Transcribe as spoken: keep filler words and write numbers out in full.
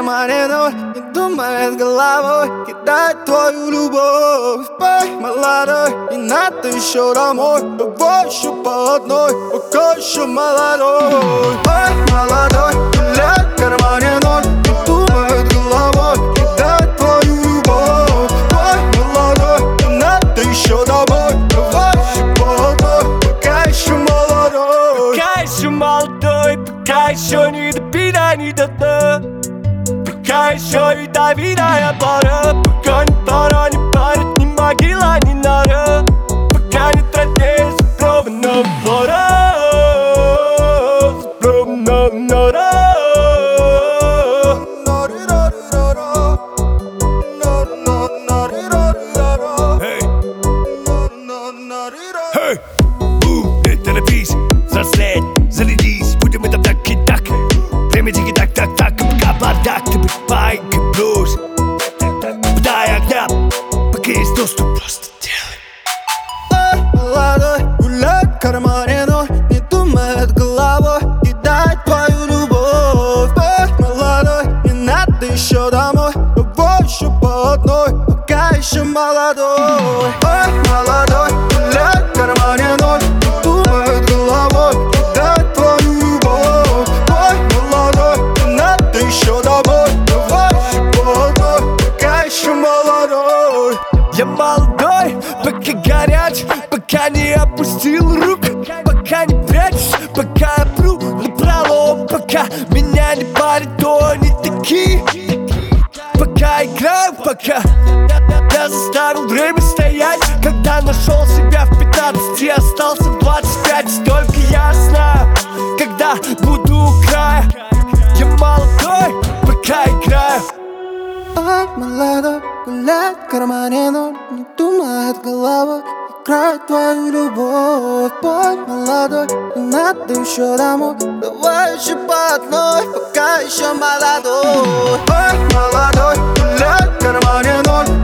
кармане ноль, не думает головой кидать твою любовь. Пой, молодой, не надо еще домой, давай еще по одной, пока еще молодой. Пой, молодой, гуляй в кармане ноль, не думает головой кидать твою любовь. Пой, молодой, не надо еще домой, давай еще по одной, пока еще молодой. Пока еще молодой, пока еще не до пина, не до дна. Пока еще ядовитая пора, пока ни пора, ни парит, ни могила, ни нора. Пока не труднее запробованного двора, запробованного нора. Эй, у, это напись, взрослеть, зарядись, будем это так и так. Время тики-так, так, так, пока бардак, ты быть байкой блюз. Подай огня, пока есть доступ, просто делай. Молодой, гуляй в кармане ноль, не думает головой кидать твою любовь. Ой, молодой, не надо еще домой, давай еще по одной, пока еще молодой. Ой, молодой, гуляй в кармане ноль, не думает головой кидать твою любовь. Ой, молодой, не надо еще домой, давай еще по одной, пока еще молодой. Я молодой, пока горяч, пока не опустил рук, пока не прячусь, пока я пру напролом, пока меня не парит, то не такие. Пока играю, пока я заставил время стоять, когда нашел себя в пятнадцати, остался в двадцать пять. Только я знаю, когда буду у края. Я молодой, пока играю. Ой, молодой, гуляй в кармане ноль, не думает головой играет твою любовь. Пой, молодой, не надо еще домой, давай еще по одной, пока еще молодой. Ой, молодой, гуляй в кармане ноль,